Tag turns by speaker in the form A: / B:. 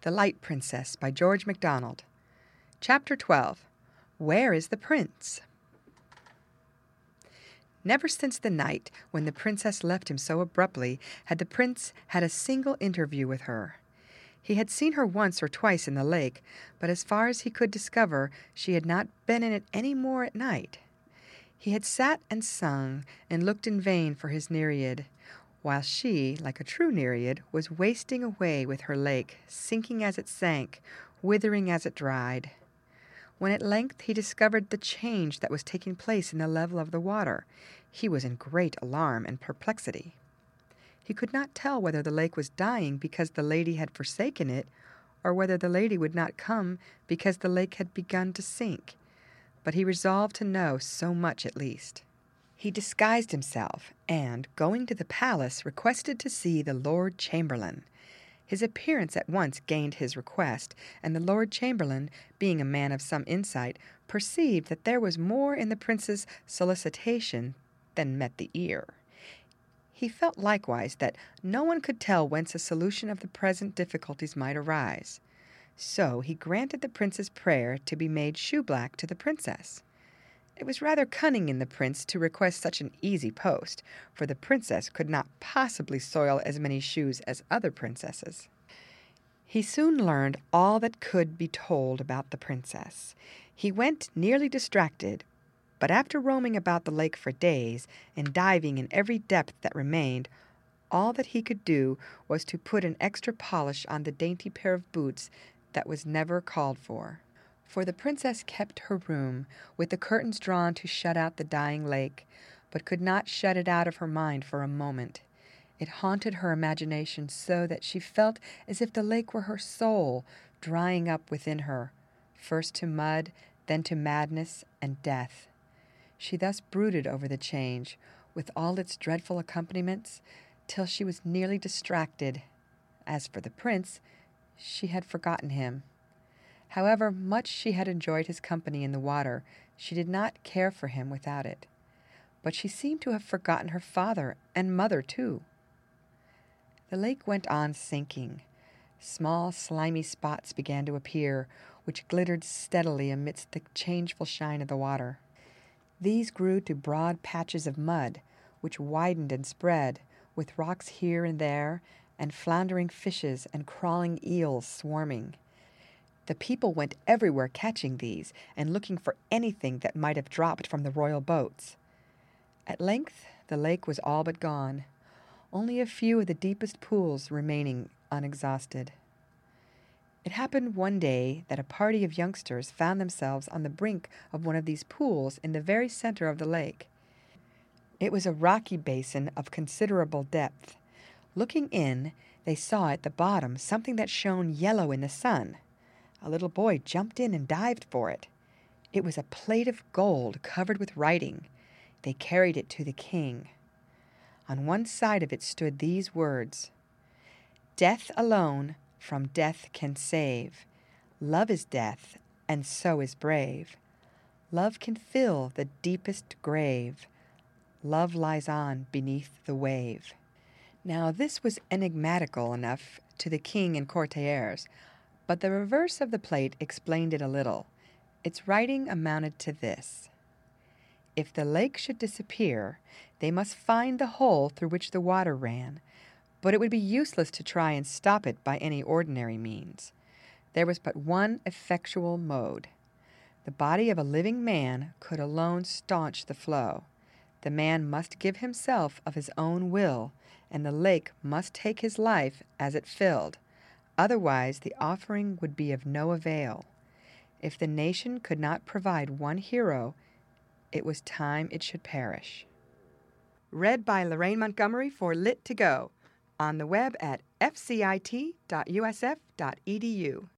A: The Light Princess by George MacDonald. Chapter 12. Where is the Prince? Never since the night when the princess left him so abruptly had the prince had a single interview with her. He had seen her once or twice in the lake, but as far as he could discover, she had not been in it any more at night. He had sat and sung and looked in vain for his Nereid, while she, like a true Nereid, was wasting away with her lake, sinking as it sank, withering as it dried. When at length he discovered the change that was taking place in the level of the water, he was in great alarm and perplexity. He could not tell whether the lake was dying because the lady had forsaken it, or whether the lady would not come because the lake had begun to sink. But he resolved to know so much at least. He disguised himself, and, going to the palace, requested to see the Lord Chamberlain. His appearance at once gained his request, and the Lord Chamberlain, being a man of some insight, perceived that there was more in the prince's solicitation than met the ear. He felt likewise that no one could tell whence a solution of the present difficulties might arise. So he granted the prince's prayer to be made shoeblack to the princess. It was rather cunning in the prince to request such an easy post, for the princess could not possibly soil as many shoes as other princesses. He soon learned all that could be told about the princess. He went nearly distracted, but after roaming about the lake for days and diving in every depth that remained, all that he could do was to put an extra polish on the dainty pair of boots that was never called for. For the princess kept her room, with the curtains drawn to shut out the dying lake, but could not shut it out of her mind for a moment. It haunted her imagination so that she felt as if the lake were her soul, drying up within her, first to mud, then to madness and death. She thus brooded over the change, with all its dreadful accompaniments, till she was nearly distracted. As for the prince, she had forgotten him. However much she had enjoyed his company in the water, she did not care for him without it. But she seemed to have forgotten her father and mother too. The lake went on sinking. Small slimy spots began to appear, which glittered steadily amidst the changeful shine of the water. These grew to broad patches of mud, which widened and spread, with rocks here and there, and floundering fishes and crawling eels swarming. The people went everywhere catching these, and looking for anything that might have dropped from the royal boats. At length the lake was all but gone, only a few of the deepest pools remaining unexhausted. It happened one day that a party of youngsters found themselves on the brink of one of these pools in the very center of the lake. It was a rocky basin of considerable depth. Looking in, they saw at the bottom something that shone yellow in the sun. A little boy jumped in and dived for it. It was a plate of gold covered with writing. They carried it to the king. On one side of it stood these words: "Death alone from death can save. Love is death, and so is brave. Love can fill the deepest grave. Love lies on beneath the wave." Now this was enigmatical enough to the king and courtiers, but the reverse of the plate explained it a little. Its writing amounted to this: if the lake should disappear, they must find the hole through which the water ran, but it would be useless to try and stop it by any ordinary means. There was but one effectual mode. The body of a living man could alone staunch the flow. The man must give himself of his own will, and the lake must take his life as it filled. Otherwise, the offering would be of no avail. If the nation could not provide one hero, it was time it should perish. Read by Lorraine Montgomery for Lit2Go, on the web at fcit.usf.edu.